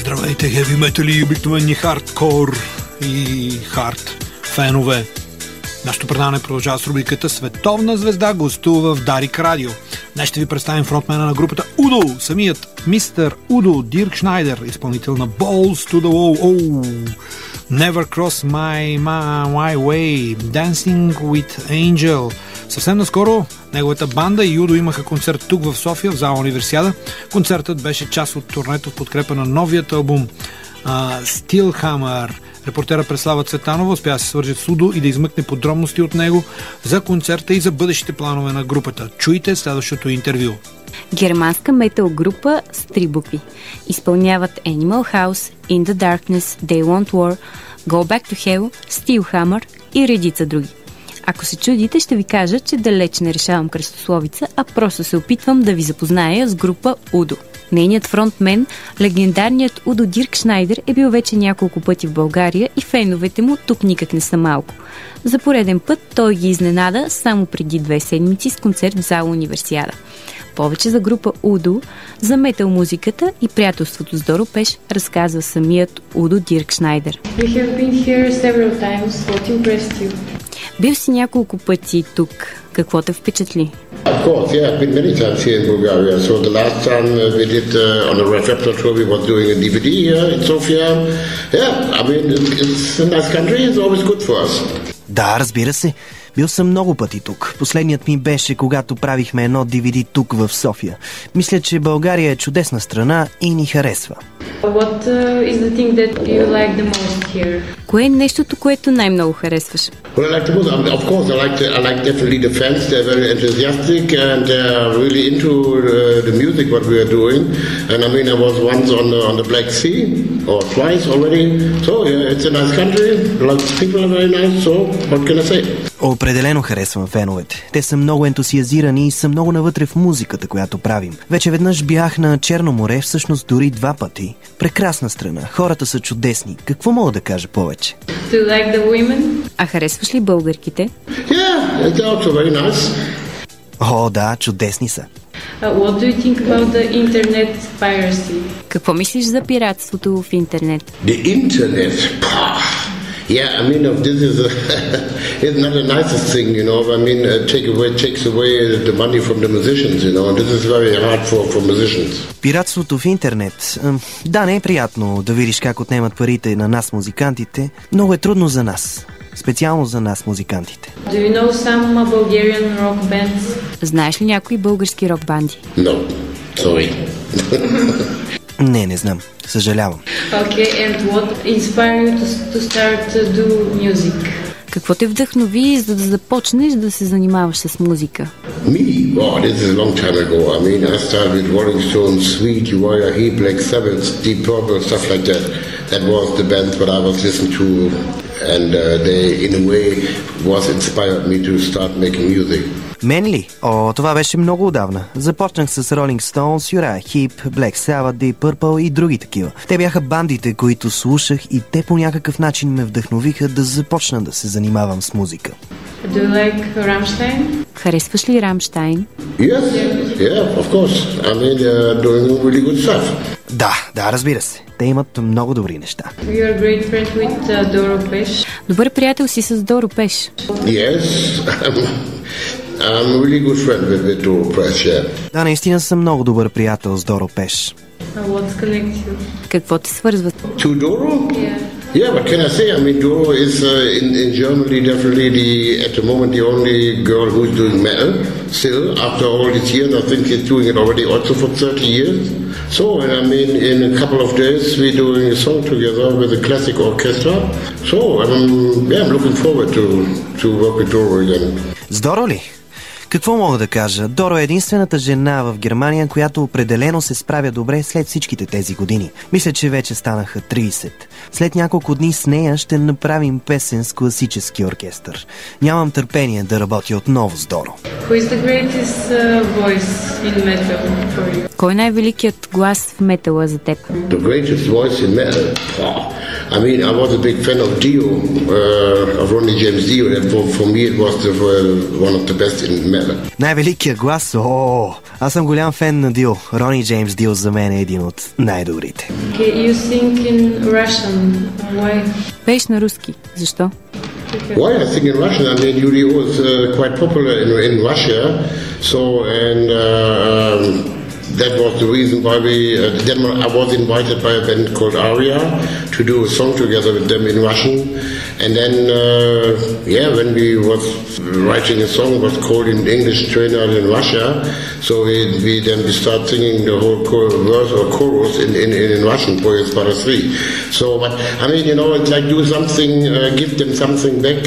Здравейте, хеви метали и обикновени хардкор и хард фенове. Нашето предаване продължава с рубриката Световна звезда гостува в Дарик Радио. Днес ще ви представим фронтмена на групата Удо, самият мистер Удо, Дирк Шнайдер, изпълнител на Balls to the Wall, Never Cross My Way, Dancing with Angel. Съвсем наскоро неговата банда и Удо имаха концерт тук в София, в зала Универсиада. Концертът беше част от турнето в подкрепа на новият албум Steelhammer. Репортера Преслава Цветанова успя да се свърже с Удо и да измъкне подробности от него за концерта и за бъдещите планове на групата. Чуйте следващото интервю. Германска метал група с 3 букви. Изпълняват Animal House, In the Darkness, They Want War, Go Back to Hell, Steelhammer и редица други. Ако се чудите, ще ви кажа, че далеч не решавам кръстословица, а просто се опитвам да ви запозная с група Удо. Нейният фронтмен, легендарният Удо Дирк Шнайдер, е бил вече няколко пъти в България и феновете му тук никак не са малко. За пореден път той ги изненада само преди 2 седмици с концерт в зала Универсиада. Повече за група Удо, за метал музиката и приятелството с Доро Пеш разказва самият Удо Дирк Шнайдер. Бил си няколко пъти тук. Какво те впечатли? Of course, yeah, I've been many times here in Bulgaria. So the last time we did on a repertoire tour, we were doing a DVD here in Sofia. Yeah, I mean, it's a nice country. It's always good for us. Да, разбира се. Бил съм много пъти тук. Последният ми беше, когато правихме едно DVD тук в София. Мисля, че България е чудесна страна и ни харесва. What is the thing that you like the most here? Кое е нещото, което най-много харесваш? What I like the most, of course, I like definitely the fans. They're very enthusiastic and they're really into the music what we are doing. And I mean, I was once on the Black Sea or twice already. So yeah, it's a nice country. Like people are very nice. So what can I say? Определено харесвам феновете. Те са много ентусиазирани и са много навътре в музиката, която правим. Вече веднъж бях на Черно море, всъщност дори 2 пъти. Прекрасна страна. Хората са чудесни. Какво мога да кажа повече? Do you like the women? А харесваш ли българките? Yeah, they're also very nice. О, да, чудесни са. What do you think about the internet piracy? Какво мислиш за пиратството в интернет? The internet, yeah, I mean, this is it's not the nicest thing, you know. I mean, takes away the money from the musicians, you know. And this is very hard for musicians. Пиратството в интернет. Да, не е приятно да видиш как отнемат парите на нас, музикантите. Много е трудно за нас. Специално за нас, музикантите. Do you know some Bulgarian rock bands? Знаеш ли някои български рок банди? No, sorry. Не знам. Съжалявам. Okay, and what inspired you to start to do music? Какво те вдъхнови, за да започнеш да се занимаваш с музика? Me? Oh, this is a long time ago. I mean, I started with Rolling Stones, Sweet, Uriah Heep, Black Sabbath, Deep Purple, stuff like that. That was the band that I was listening to, and they, in a way, was inspired me to start making music. Мен ли? О, това беше много отдавна. Започнах с Rolling Stones, Uriah Heep, Black Sabbath, Deep Purple и други такива. Те бяха бандите, които слушах и те по някакъв начин ме вдъхновиха да започна да се занимавам с музика. Do you like Rammstein? Харесваш ли Рамштайн? Yes, yeah, of course. I mean, they're doing really good stuff. Да, разбира се. Те имат много добри неща. You're a great friend with Doro Pesh. Добър приятел си с Доро Пеш. Yes, I'm a really good friend with Doro Pesh, yeah. Да, наистина съм много добър приятел с Доро Пеш. What connects you? Какво те свързва? To Doro? Yeah, what can I say? I mean, Doro is in Germany definitely at the moment the only girl who's doing metal. Still, after all these years, I think she's doing it already also for 30 years. So, and I mean, in a couple of days, we're doing a song together with a classic orchestra. So, I'm looking forward to work with Doro again. С Доро ли? Какво мога да кажа? Доро е единствената жена в Германия, която определено се справя добре след всичките тези години. Мисля, че вече станаха 30. След няколко дни с нея ще направим песен с класически оркестър. Нямам търпение да работя отново с Доро. Who is the greatest voice in metal for you? Кой е най-великият глас в метала за теб? The greatest voice in metal. I mean, I was a big fan of Dio, of Ronnie James Dio. And for me, it was one of the best in metal. Най-великият глас? Аз съм голям фен на Дио. Рони Джеймс Дио за мен е един от най-добрите. You sing in Russian. Why? Пееш на руски. Защо? Why I think in Russian? I mean, UDO is quite popular in Russia. So, and that was the reason why then I was invited by a band called Aria to do a song together with them in Russian. And then, when we was writing a song, it was called in English, trained out in Russia. So we start singing the whole verse or chorus in Russian for Para 3. So, but I mean, it's like do something, give them something back.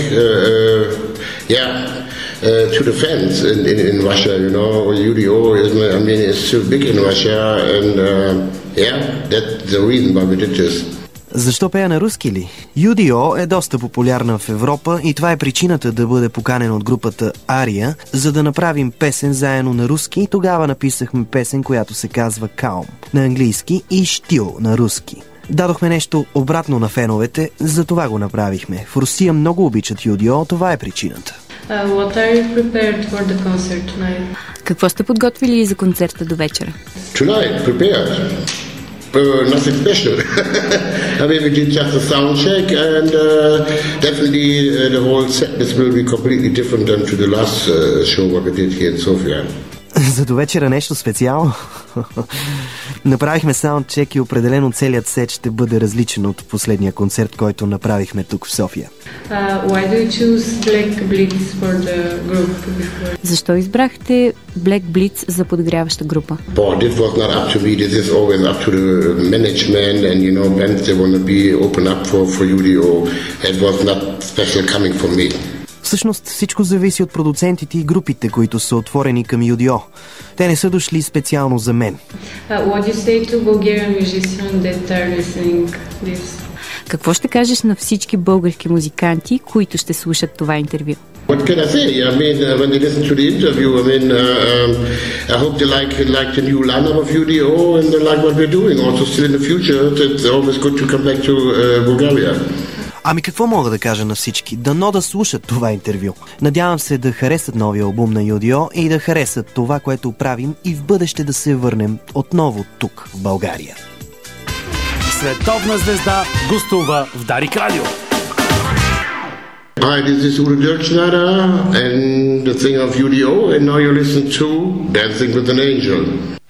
To the fans in Russia, UDO is still big in Russia, and that's the reason why we did this. Защо пея на руски ли? UDO е доста популярна в Европа и това е причината да бъде поканен от групата Ария, за да направим песен заедно на руски, и тогава написахме песен, която се казва Calm на английски и Штил на руски. Дадохме нещо обратно на феновете, за това го направихме. В Русия много обичат UDO, това е причината. What are you prepared for the concert tonight? Какво сте подготвили за концерта до вечера? Tonight, prepared. Nothing special. I mean, we did just a sound check, and definitely the whole set will be completely different than to the last show what we did here in Sofia. За до вечера нещо специално? Направихме саундчек и определено целият сет ще бъде различен от последния концерт, който направихме тук в София. Why do you choose Black Blitz for the group before? Защо избрахте Black Blitz за подгряваща група? This was not up to me. This is always up to the management and bands they want to be open up for UDO. It was not special coming from me. Всъщност всичко зависи от продуцентите и групите, които са отворени към UDO. Те не са дошли специално за мен. What do you say to Bulgarian musicians that are listening this? Какво ще кажеш на всички български музиканти, които ще слушат това интервю? What can I say? I mean, when they listen to the interview, I hope they like the new lineup of UDO and they like what we're doing. Also, still in the future, it's always good to come back to Bulgaria. Ами какво мога да кажа на всички? Дано да слушат това интервю. Надявам се да харесат новия албум на UDO и да харесат това, което правим, и в бъдеще да се върнем отново тук, в България. Световна звезда гостува в Дарик Радио. Hi, this is Udo Dirkschneider and the singer of UDO, and now you listen to Dancing with an Angel.